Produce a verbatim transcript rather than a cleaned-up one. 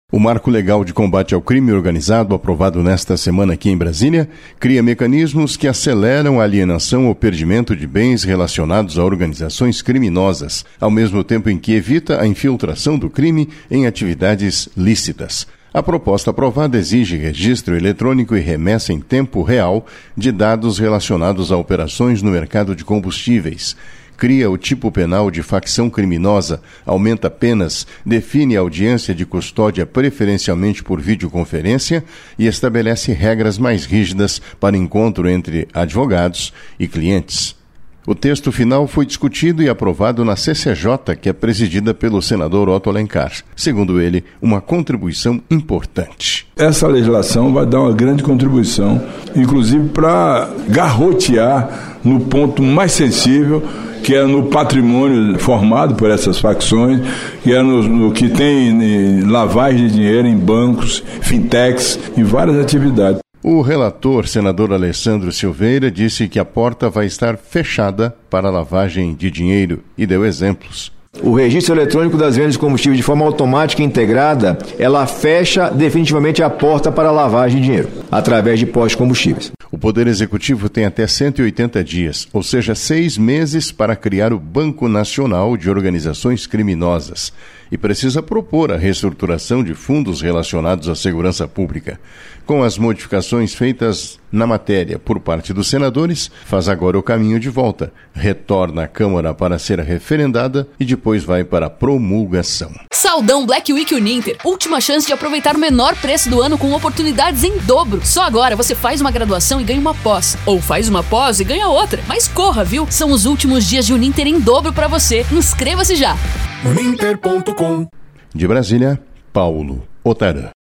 O Marco Legal de Combate ao Crime Organizado, aprovado nesta semana aqui em Brasília, cria mecanismos que aceleram a alienação ou perdimento de bens relacionados a organizações criminosas, ao mesmo tempo em que evita a infiltração do crime em atividades lícitas. A proposta aprovada exige registro eletrônico e remessa em tempo real de dados relacionados a operações no mercado de combustíveis. Cria o tipo penal de facção criminosa, aumenta penas, define a audiência de custódia preferencialmente por videoconferência e estabelece regras mais rígidas para encontro entre advogados e clientes. O texto final foi discutido e aprovado na C C J, que é presidida pelo senador Otto Alencar. Segundo ele, uma contribuição importante. Essa legislação vai dar uma grande contribuição, inclusive para garrotear no ponto mais sensível, que é no patrimônio formado por essas facções, que é no, no que tem lavagem de dinheiro em bancos, fintechs e várias atividades. O relator, senador Alessandro Silveira, disse que a porta vai estar fechada para a lavagem de dinheiro e deu exemplos. O registro eletrônico das vendas de combustível de forma automática e integrada, ela fecha definitivamente a porta para a lavagem de dinheiro, através de postos de combustíveis. O Poder Executivo tem até cento e oitenta dias, ou seja, seis meses, para criar o Banco Nacional de Organizações Criminosas e precisa propor a reestruturação de fundos relacionados à segurança pública. Com as modificações feitas na matéria por parte dos senadores, faz agora o caminho de volta, retorna à Câmara para ser referendada e depois vai para a promulgação. Saldão Black Week Uninter. Última chance de aproveitar o menor preço do ano com oportunidades em dobro. Só agora você faz uma graduação e ganha uma pós. Ou faz uma pós e ganha outra. Mas corra, viu? São os últimos dias de Uninter em dobro para você. Inscreva-se já. Uninter ponto com. De Brasília, Paulo Otarã.